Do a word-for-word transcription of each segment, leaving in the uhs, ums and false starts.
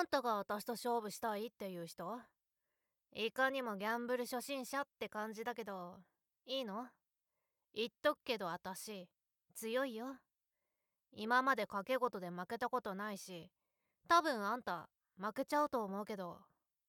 んたが私と勝負したいっていう人？いかにもギャンブル初心者って感じだけど、いいの？言っとくけど私、強いよ。今まで賭け事で負けたことないし、多分あんた、負けちゃうと思うけど。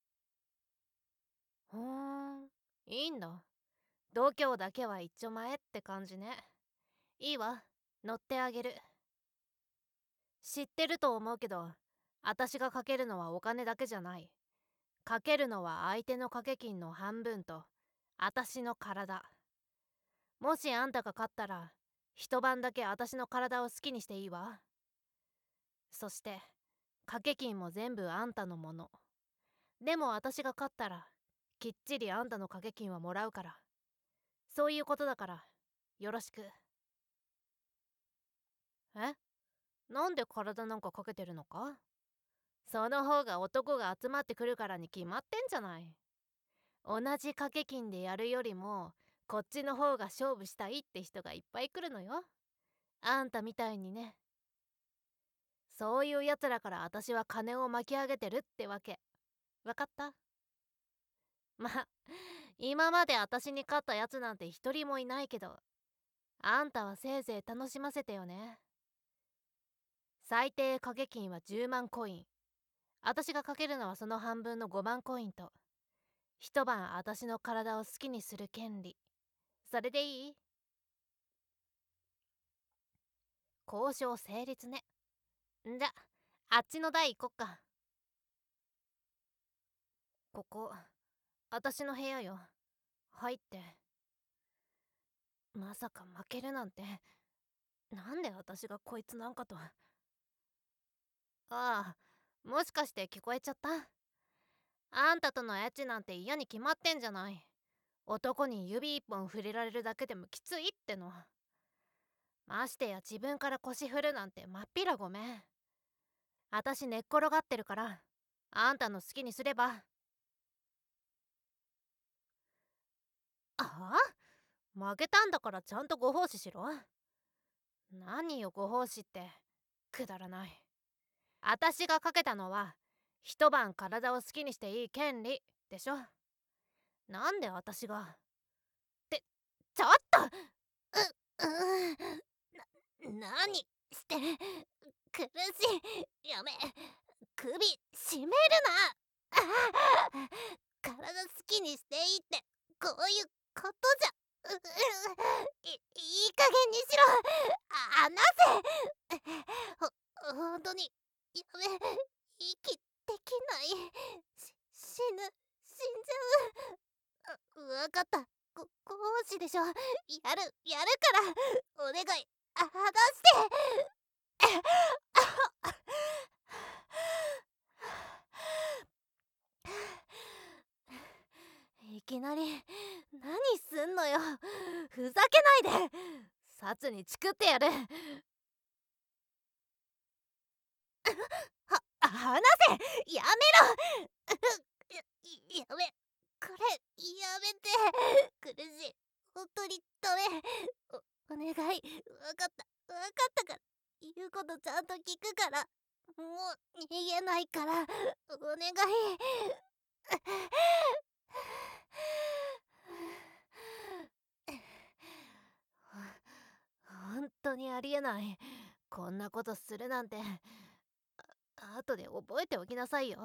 ふーん、いいんだ。度胸だけは一丁前って感じね。いいわ、乗ってあげる。知ってると思うけど、私が賭けるのはお金だけじゃない。賭けるのは相手の賭け金の半分と、私の体。もしあんたが勝ったら、一晩だけ私の体を好きにしていいわ。そして、賭け金も全部あんたのもの。でも私が勝ったら、きっちりあんたの賭け金はもらうから。そういうことだから、よろしく。え？なんで体なんかかけてるのか？その方が男が集まってくるからに決まってんじゃない。同じ賭け金でやるよりも、こっちの方が勝負したいって人がいっぱい来るのよ。あんたみたいにね。そういうやつらから私は金を巻き上げてるってわけ。わかった？ま、今まで私に勝ったやつなんて一人もいないけど、あんたはせいぜい楽しませてよね。最低掛け金はじゅうまんコイン。私がかけるのはその半分のごまんコインと、一晩私の体を好きにする権利。それでいい？交渉成立ね。んじゃ、あっちの台行こっか。ここ、私の部屋よ。入って。まさか負けるなんて、なんで私がこいつなんかと。ああ、もしかして聞こえちゃった？あんたとのエッチなんて嫌に決まってんじゃない。男に指一本触れられるだけでもきついっての。ましてや自分から腰振るなんてまっぴらごめん。私寝っ転がってるから、あんたの好きにすれば。ああ、負けたんだからちゃんとご奉仕しろ。何よご奉仕って、くだらない。私がかけたのは、一晩体を好きにしていい権利でしょ。なんで私が。って、ちょっとう、うーん、な、何して苦しい。やめ、首絞めるな。あ、体好きにしていいってこういうことじゃ。う、う、い、いい加減にしろ。あ、離せ。ほ、本当にやめ、息できない。し、死ぬ、死んじゃう。わかった。ご、ご奉仕でしょ。やる、やるからお願い、あ、離して。いきなり何すんのよ。ふざけないで。殺にチクってやる。は、離せ。やめろ。や、やめ、これやめて。苦しい、本当にダメ。お、お願い、わかったわかったから、言うことちゃんと聞くから。もう逃げないから、お願い。本当にありえない。こんなことするなんて。あ、後で覚えておきなさいよ。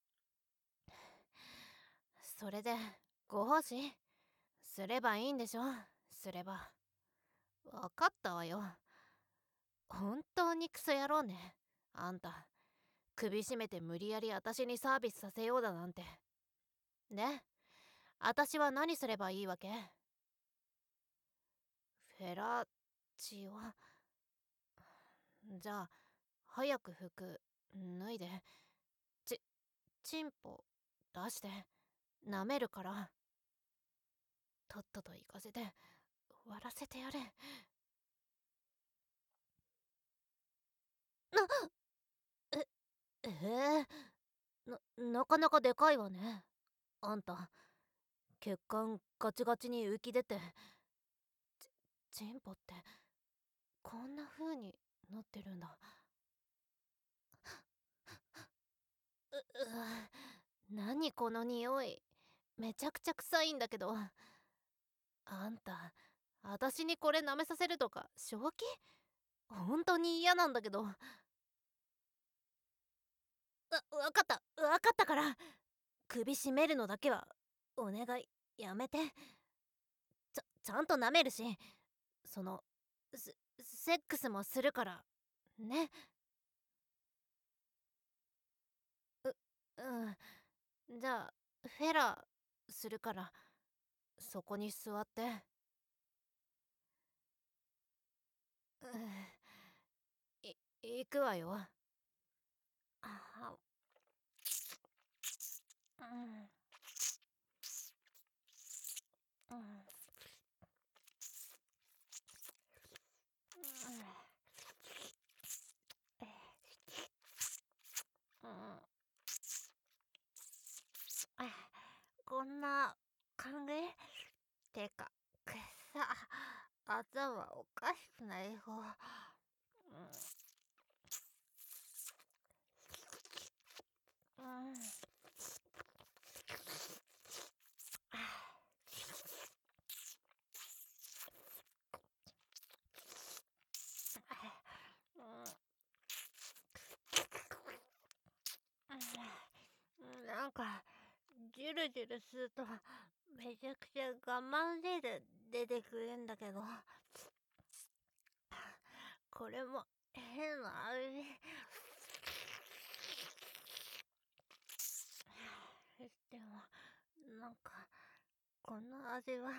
それで、ご奉仕すればいいんでしょ。すれば。わかったわよ。本当にクソ野郎ね。あんた、首絞めて無理やり私にサービスさせようだなんて。で、私は何すればいいわけ？フェラチオ。じゃあ、早く服脱いで。ち、チンポ出して。舐めるから。とっとと行かせて、終わらせてやれ。な、え、えー、な、なかなかでかいわね。あんた、血管ガチガチに浮き出て。ち、チンポって、こんな風になってるんだ。 何この匂い、めちゃくちゃ臭いんだけど。あんた、私にこれ舐めさせるとか正気？本当に嫌なんだけど。わ、わかった、わかったから。首絞めるのだけはお願い、やめて。ちゃちゃんと舐めるし、そのセセックスもするからね。ううん。じゃあフェラーするから、そこに座って。うん、い行くわよ。あ、うん、うん、うん、うん、こんな感じ？てか、くさ、頭おかしくない方。うん、うん、うん、なんかジュルジュルするとめちゃくちゃ我慢汁出てくるんだけど、これも変な味。でもなんかこの味は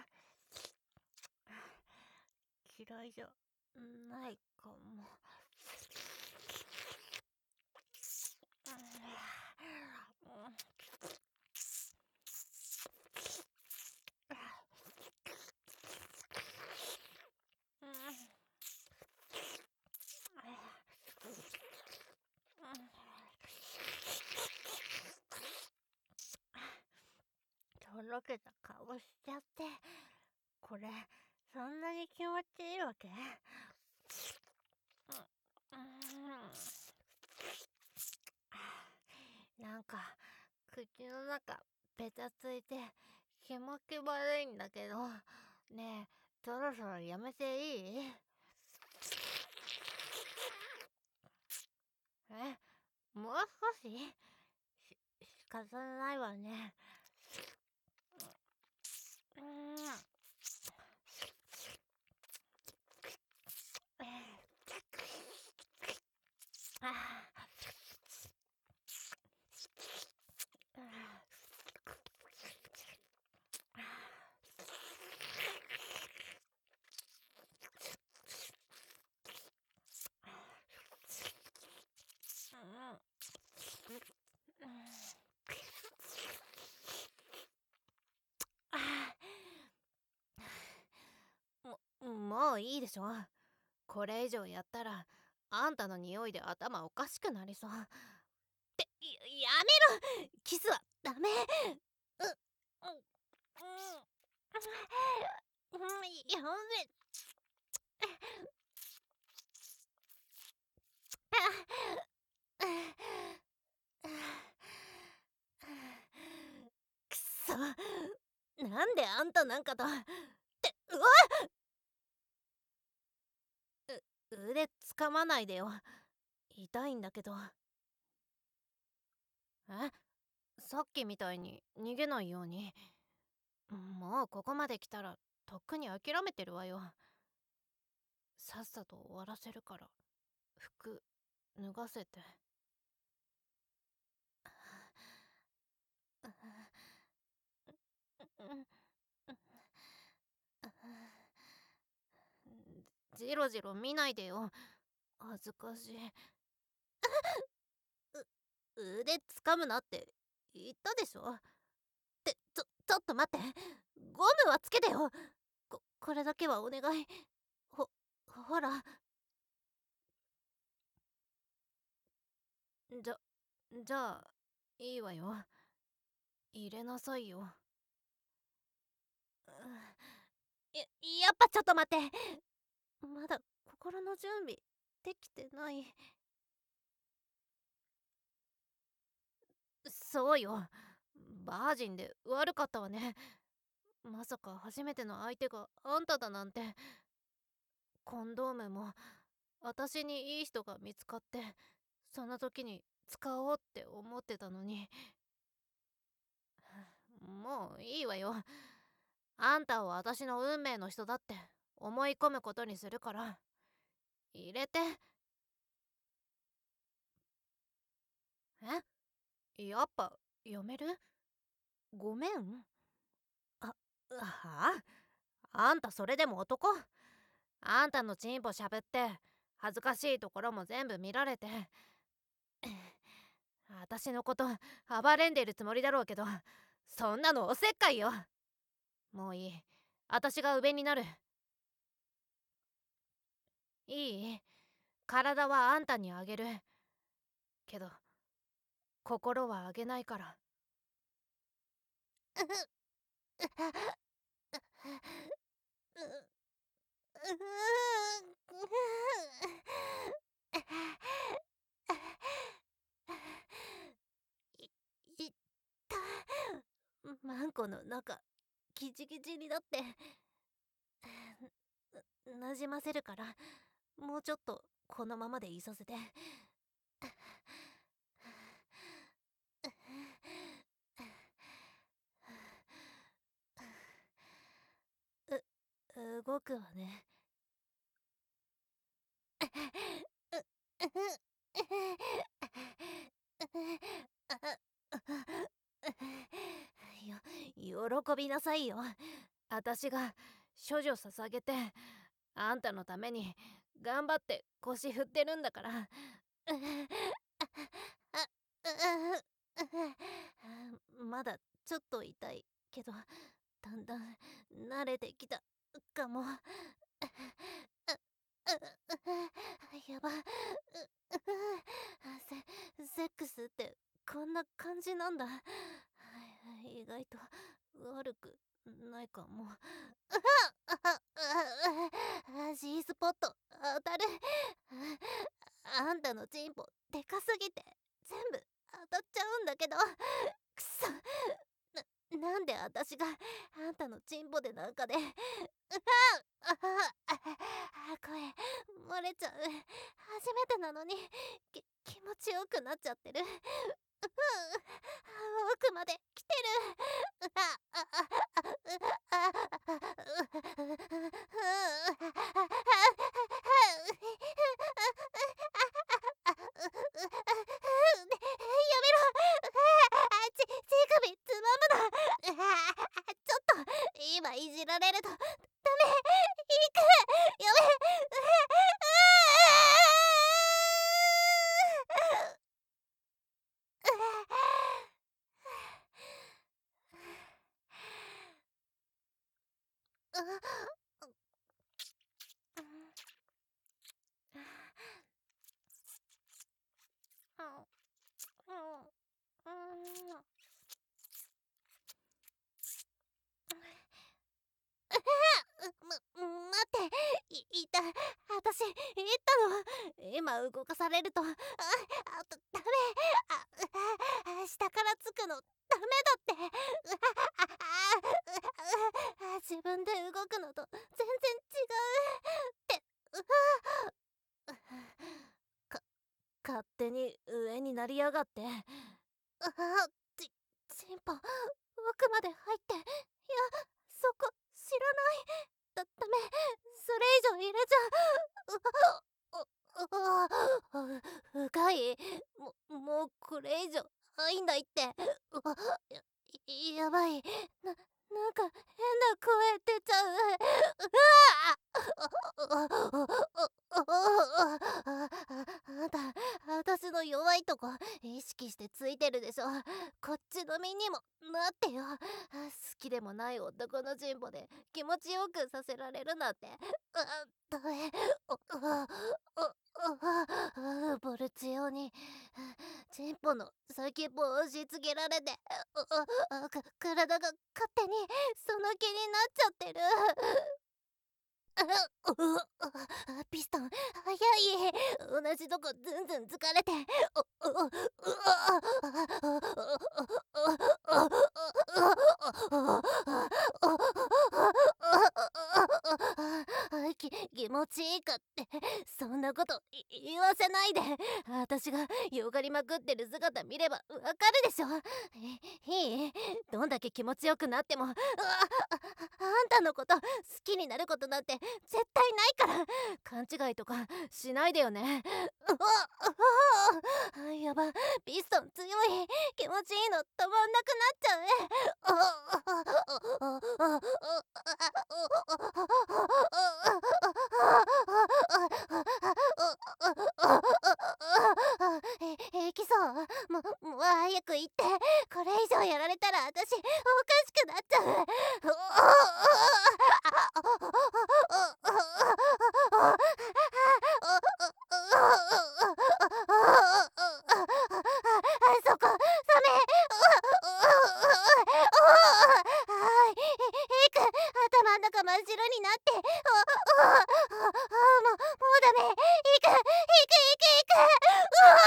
嫌いじゃないかも。とろけた顔しちゃって、これそんなに気持ちいいわけ？なんか口の中ベタついて気持ち悪いんだけど、ねえ、そろそろやめていい？え、もう少し？し仕方ないわね。うん、あももういいでしょ。これ以上やったらあんたの匂いで頭おかしくなりそう。ってやめろ、キスはダメ。ううんうんうん、やめ。くそ、なんであんたなんかとって。うわっ、う腕つかまないでよ、痛いんだけど。え、さっきみたいに逃げないように。もうここまで来たらとっくに諦めてるわよ。さっさと終わらせるから、服脱がせて。ジロジロ見ないでよ、恥ずかしい。う腕つかむなって言ったでしょ。ってちょちょっと待って、ゴムはつけてよ。ここれだけはお願い。ほほら。じゃじゃあいいわよ、入れなさいよ。ややっぱちょっと待って、まだ心の準備できてない。そうよ、 バージンで悪かったわね。まさか初めての相手があんただなんて。コンドームも私にいい人が見つかってその時に使おうって思ってたのに。もういいわよ。あんたを私の運命の人だって思い込むことにするから入れて。え、やっぱやめる？ごめん。あ、はあ、あんたそれでも男？あんたのチンポしゃぶって恥ずかしいところも全部見られて私のこと暴れんでるつもりだろうけど、そんなのおせっかいよ。もういい、私が上になる。いい？体はあんたにあげるけど心はあげないから。いいったマンコの中ギチギチになってなじませるから、もうちょっとこのままでいさせて。う動くわね。よ喜びなさいよ。私が処女捧げてあんたのために頑張って腰振ってるんだから。まだちょっと痛いけどだんだん慣れてきたかも。やば。セセックスってこんな感じなんだ。意外と悪くないかも。G スポット当たる。あんたのチンポでかすぎて全部当たっちゃうんだけど。くそ、な、なんで私があんたのチンポでなんかで。声漏れちゃう。初めてなのにき気持ちよくなっちゃってる。奥まで来てる。やめろ。ち、乳首つまむな。ちょっと今いじられるとダメ。行く。やめ。ま、待って、い、いた、私、言ったの。今動かされると、あ、あと、ダメ。あ、下からつくの、ダメだって。自分で動くのと全然違うって。か、勝手に上になりやがって。あ、ち、チンポ、奥まで入って。いや、そこ、知らない。だ、ダメ。それ以上入れちゃう。う、う、う、深い。も、もうこれ以上入んないって。うわ、や、やばい。な、なんか変な声出ちゃう。うわあ、あんた、私の弱いとこ意識してついてるでしょ。こっちの身にもなってよ。好きでもない男のチンポで気持ちよくさせられるなんて。あ、ダメ。お、お、お、ボルチオにチンポの先っぽを押し付けられて、あ、か、体が勝手にその気になっちゃってる。ピストン早い。同じとこずんずん疲れて。 私がよがりまくってる姿見ればわかるでしょ。えいいどんだけ気持ちよくなっても、うわあ、あんたのこと好きになることなんて絶対ないから。勘違いとかしないでよね。うわああやば、ピストン強い。気持ちいいの止まんなくなっちゃう。え平気そう？ももう早く行って。これ以上やられたら私おかしくなっちゃう。そこサメ。えいく頭ん中真っ白になって。もうもうダメ。いくいくいくいく。うわ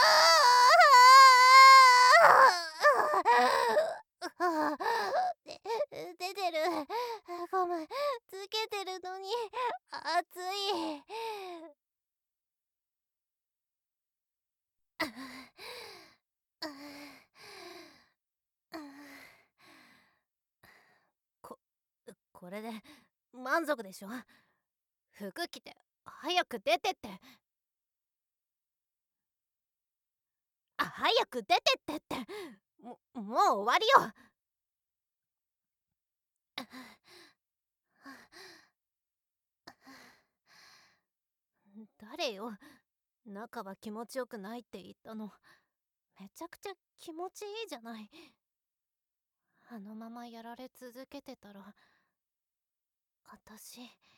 あで出てる。ゴムつけてるのに熱い。ここれで満足でしょ。服着て早く出てって。あ早く出てってって。ももう終わりよ。誰よ、中は気持ちよくないって言ったの。めちゃくちゃ気持ちいいじゃない。あのままやられ続けてたら私